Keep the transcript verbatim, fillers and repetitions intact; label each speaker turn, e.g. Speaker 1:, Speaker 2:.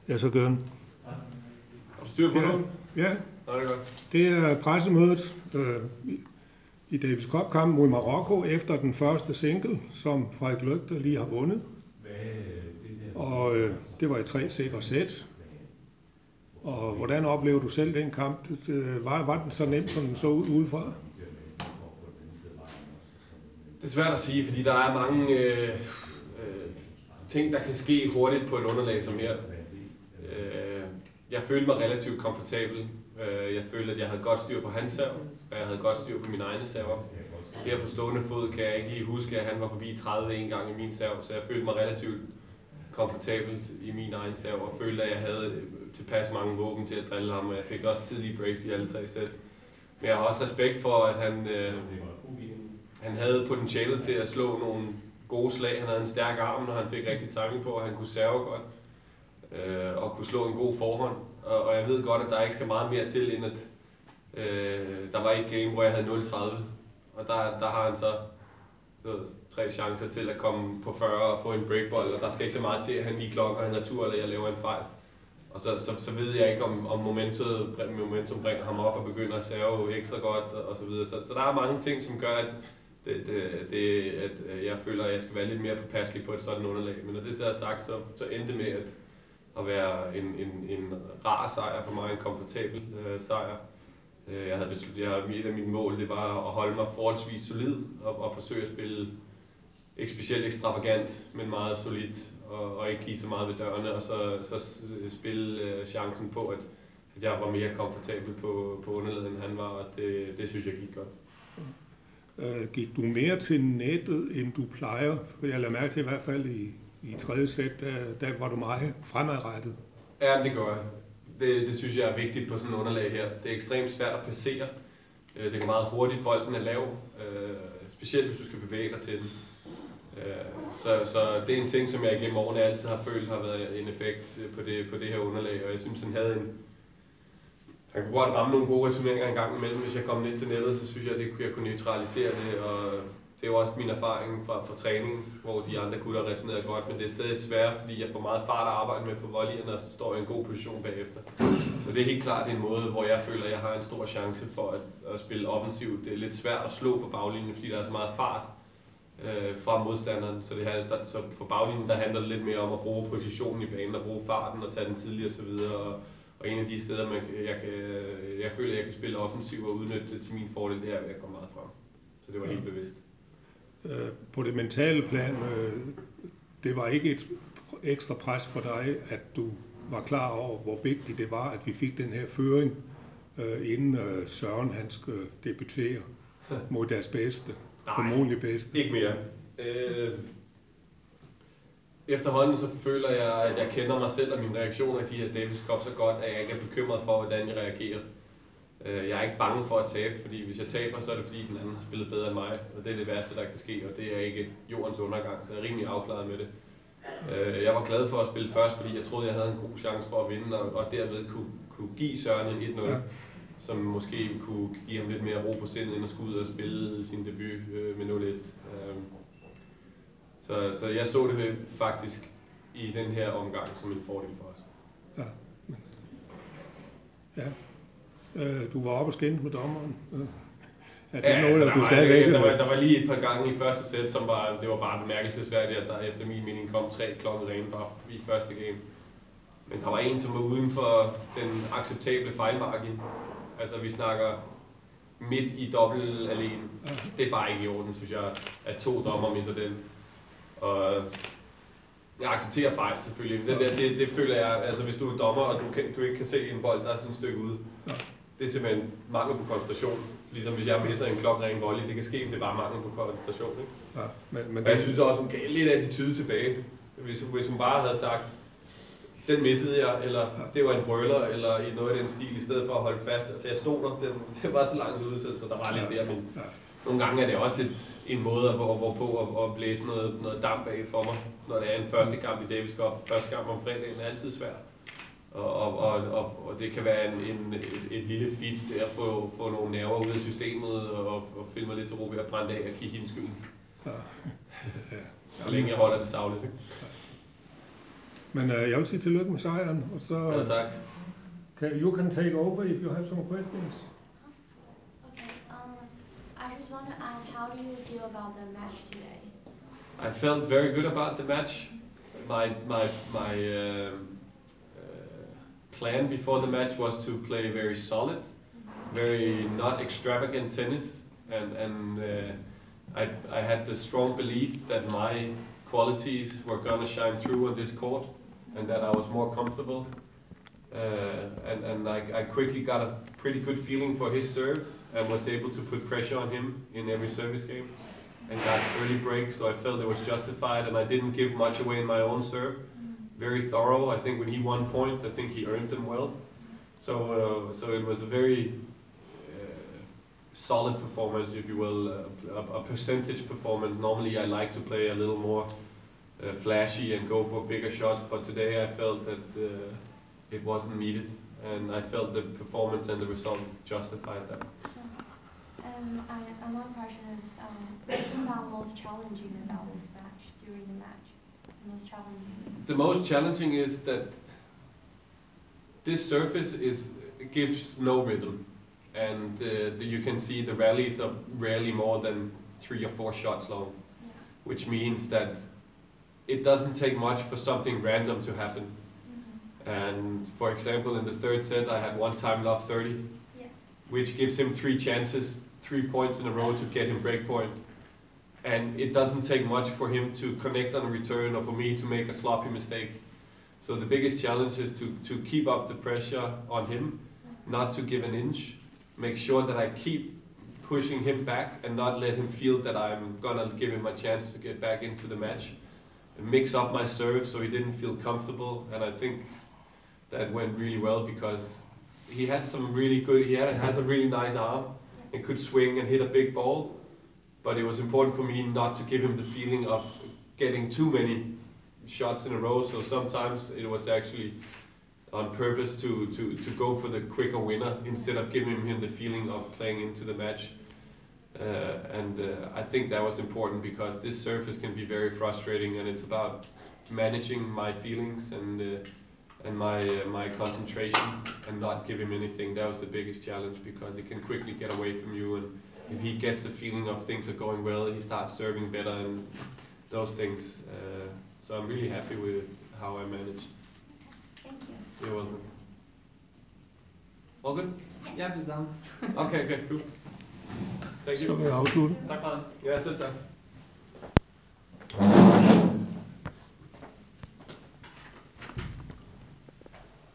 Speaker 1: Ja, så gør den.
Speaker 2: Har du styr på
Speaker 1: Ja,
Speaker 2: det?
Speaker 1: ja.
Speaker 2: Nå, det er godt.
Speaker 1: Det er pressemødet øh, i- i Davis Cup-kampen mod Marokko efter den første single, som Frederik Løgter lige har vundet. Og øh, det var i tre sikre sæt. Og hvordan oplever du selv den kamp? Det, var, var den så nemt, som den så ud udefra?
Speaker 2: Det er svært at sige, fordi der er mange øh, øh, ting, der kan ske hurtigt på et underlag som her. Øh, jeg følte mig relativt komfortabel. Øh, jeg følte, at jeg havde godt styr på hans serv, og jeg havde godt styr på mine egne server. Her på stående fod kan jeg ikke lige huske, at han var forbi tredive en gang i min serv, så jeg følte mig relativt komfortabelt i min egen serv, og følte, at jeg havde tilpas mange våben til at drille ham, og jeg fik også tidlige breaks i alle tre sæt. Men jeg har også respekt for, at han, øh, han havde potentialet til at slå nogle gode slag. Han havde en stærk arm, når han fik rigtig timing på, og han kunne serve godt øh, og kunne slå en god forhånd. Og, og jeg ved godt, at der ikke skal meget mere til, end at øh, der var et game, hvor jeg havde nul tredive, og der, der har han så ved, tre chancer til at komme på fyrre og få en breakball, og der skal ikke så meget til, at han lige klokker en retur, eller jeg laver en fejl. Og så, så, så ved jeg ikke, om, om momentum, momentum bringer ham op og begynder at serve ekstra godt og så videre. Så, så der er mange ting, som gør, at, det, det, det, at jeg føler, at jeg skal være lidt mere påpasselig på et sådan underlag. Men når det så er sagt, så, så endte det med at, at være en, en, en rar sejr for mig, en komfortabel øh, sejr. Jeg havde besluttet, jeg havde, et af mine mål, det var at holde mig forholdsvis solid og, og forsøge at spille ikke specielt ekstravagant, men meget solidt, og, og ikke give så meget ved dørene, og så, så spille øh, chancen på, at, at jeg var mere komfortabel på, på underlaget, end han var, og det, det synes jeg gik godt.
Speaker 1: Øh, gik du mere til nettet, end du plejer? For jeg lader mærke til i hvert fald i, i tredje sæt, der, der var du meget fremadrettet.
Speaker 2: Ja, det gør jeg. Det, det synes jeg er vigtigt på sådan et underlag her. Det er ekstremt svært at placere. Det går meget hurtigt, bolden er lav, specielt hvis du skal bevæge dig til den. Så, så det er en ting, som jeg igennem årene altid har følt har været en effekt på det, på det her underlag, og jeg synes, han havde en... Han kunne godt ramme nogle gode returneringer en gang imellem, hvis jeg kom ned til nettet, så synes jeg, at det, jeg kunne neutralisere det, og det er jo også min erfaring fra, fra træningen, hvor de andre gutter har returneret godt, men det er stadig svært, fordi jeg får meget fart at arbejde med på volleyerne, og så står jeg i en god position bagefter. Så det er helt klart en måde, hvor jeg føler, at jeg har en stor chance for at, at spille offensivt. Det er lidt svært at slå på baglinjen, fordi der er så meget fart øh, fra modstanderen, så, det her, der, så for baglinjen der handler det lidt mere om at bruge positionen i banen, og bruge farten og tage den tidligere osv. Og, og en af de steder, man, jeg, kan, jeg føler, at jeg kan spille offensivt og udnytte det til min fordel, det er, at jeg kommer meget frem. Så det var ja. helt bevidst.
Speaker 1: På det mentale plan, det var ikke et ekstra pres for dig, at du var klar over, hvor vigtigt det var, at vi fik den her føring, inden Søren han skulle debutere mod deres bedste, formodentlig bedste.
Speaker 2: Ikke mere. Øh, efterhånden så føler jeg, at jeg kender mig selv og mine reaktioner i de her Davis Cup så godt, at jeg ikke er bekymret for, hvordan jeg reagerer. Jeg er ikke bange for at tabe, fordi hvis jeg taber, så er det fordi den anden har spillet bedre end mig, og det er det værste, der kan ske, og det er ikke jordens undergang, så jeg er rimelig afklaret med det. Jeg var glad for at spille først, fordi jeg troede, jeg havde en god chance for at vinde, og, og derved kunne, kunne give Søren en et nul, ja. Som måske kunne give ham lidt mere ro på sindet, end at skulle ud og spille sin debut med nul et. Så, så jeg så det faktisk i den her omgang som en fordel for os.
Speaker 1: Ja. Ja. Du var oppe og skændes med dommeren.
Speaker 2: Ja, det ja, noget, altså, der, du var, stadigvæk, der, var, der var lige et par gange i første sæt, som var, det var bare bemærkelsesværdigt, at der efter min mening kom tre klokke rene bare i første game. Men der var en, som var uden for den acceptable fejlmargin. Altså vi snakker midt i dobbelt alene. Det er bare ikke i orden, synes jeg, at to dommer misser den. Og jeg accepterer fejl selvfølgelig. Det, det, det, det føler jeg, altså hvis du er dommer, og du, kan, du ikke kan se en bold, der er sådan et stykke ude. Det er simpelthen mangel på koncentration. Ligesom hvis jeg misser en klokren volley, det kan ske, men det er bare mangel på koncentration. Ikke?
Speaker 1: Ja, men, men
Speaker 2: og jeg synes også, hun gav lidt attitude tilbage. Hvis, hvis hun bare havde sagt, den missede jeg, eller det var en brøler, eller i noget af den stil, i stedet for at holde fast. Altså jeg stod der, den, det var så langt ude, så der var lidt ja, der, men ja. Nogle gange er det også et, en måde at gå på at, at blæse noget, noget damp af for mig, når det er en første kamp i Davis Cup. Første kamp om fredagen er altid svær. Og, og, og, og, og det kan være en, en, et, et lille fif til at få, få nogle nerver ud af systemet, og, og filme lidt til ro ved at brænde af og kigge hende skylden. Ja. Ja. Så længe jeg holder det savligt. Ikke?
Speaker 1: Men uh, jeg vil sige tillykke med sejren, og så
Speaker 2: Ja, tak.
Speaker 1: can, you can take over if you have some questions.
Speaker 3: Okay, um, I just want to ask, how do you feel about the match today?
Speaker 2: I felt very good about the match. My my my um, uh, plan before the match was to play very solid, very not extravagant tennis, and and uh, I I had the strong belief that my qualities were gonna shine through on this court, and that I was more comfortable. Uh, and and I, I quickly got a pretty good feeling for his serve and was able to put pressure on him in every service game and got early breaks, so I felt it was justified, and I didn't give much away in my own serve. Very thorough. I think when he won points, I think he earned them well. So uh, so it was a very uh, solid performance, if you will, uh, a, a percentage performance. Normally I like to play a little more uh, flashy and go for bigger shots, but today I felt that uh, it wasn't needed, and I felt the performance and the results justified that.
Speaker 3: And I, another question is, um, what you found most challenging about this match, during the match? The most challenging?
Speaker 2: The most challenging is that this surface is gives no rhythm, and uh, the, you can see the rallies are rarely more than three or four shots long,
Speaker 3: Yeah.
Speaker 2: which means that it doesn't take much for something random to happen.
Speaker 3: Mm-hmm.
Speaker 2: And for example, in the third set, I had one time love thirty,
Speaker 3: Yeah.
Speaker 2: which gives him three chances, three points in a row to get him break point. And it doesn't take much for him to connect on a return or for me to make a sloppy mistake. So the biggest challenge is to, to keep up the pressure on him, not to give an inch, make sure that I keep pushing him back and not let him feel that I'm gonna give him a chance to get back into the match. And mix up my serve so he didn't feel comfortable, and I think that went really well because he had some really good, he had, has a really nice arm and could swing and hit a big ball, but it was important for me not to give him the feeling of getting too many shots in a row, so sometimes it was actually on purpose to, to, to go for the quicker winner instead of giving him the feeling of playing into the match. Uh, and uh, I think that was important because this surface can be very frustrating, and it's about managing my feelings and uh, and my uh, my concentration and not give him anything. That was the biggest challenge because it can quickly get away from you, and if he gets the feeling of things are going well, he starts serving better and those things. Uh, so I'm really happy with how I managed.
Speaker 3: Thank you.
Speaker 2: You're welcome. All good?
Speaker 4: Ja, det samme.
Speaker 2: Okay, okay, cool. Thank
Speaker 1: Så
Speaker 2: you.
Speaker 1: vil jeg afslutte.
Speaker 2: Tak for det. Ja, selv tak.